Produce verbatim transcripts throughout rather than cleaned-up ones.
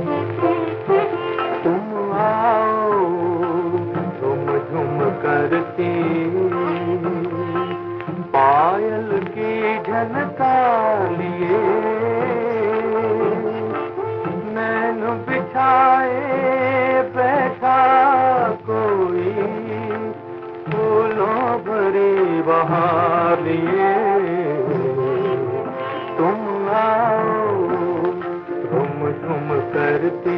तुम आओ झुम झुम करती, पायल की झनका लिए, नैन बिछाए बैठा कोई, फूलों भरी बहार लिए। तुम आओ झुम झुम करती।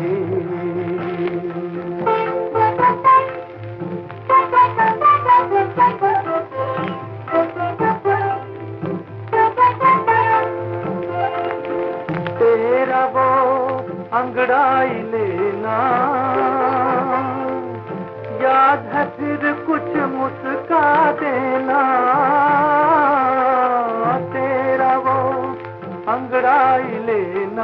तेरा वो अंगड़ाई लेना, याद है फिर कुछ मुस्का देना। तेरा वो अंगड़ाई लेना,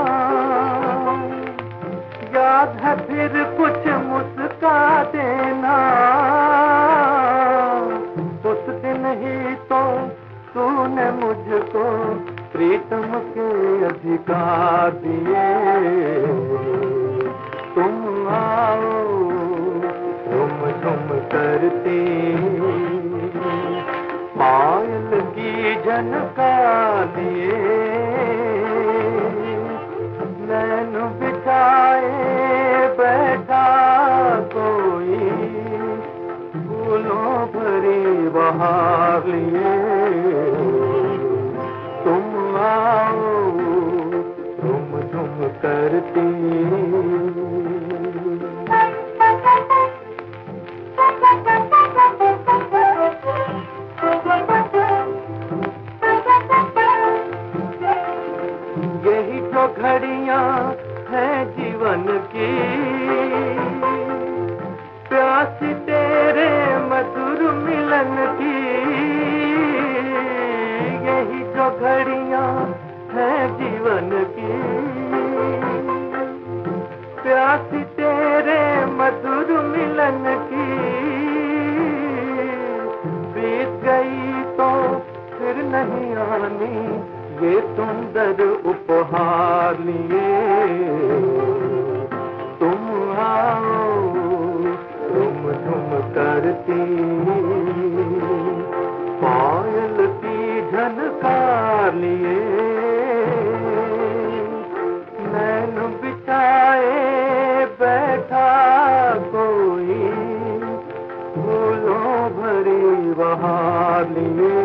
याद है फिर कुछ मुस्का देना। उस दिन ही तो तूने मुझको प्रीतम के अधिकार दिए। तुम आओ झुम झुम करती, पायल की झनका लिए, नैन बिछाए बैठा कोई, फूलों भरी बहार लिए। तुम आओ झुम झुम करती। यही जो घड़ियां हैं जीवन की, प्यास तेरे मधुर मिलन की। यही जो घड़ियां हैं जीवन की, प्यास तेरे मधुर मिलन की। बीत गई तो फिर नहीं आनी, ये सुंदर उपहार लिए। तुम आओ झुम झुम करती, पायल की झनकार लिए, नैन बिछाए बैठा कोई, फूलों भरी बहार लिए।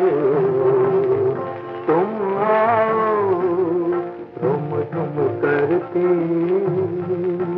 तुम आओ झुम झुम करती।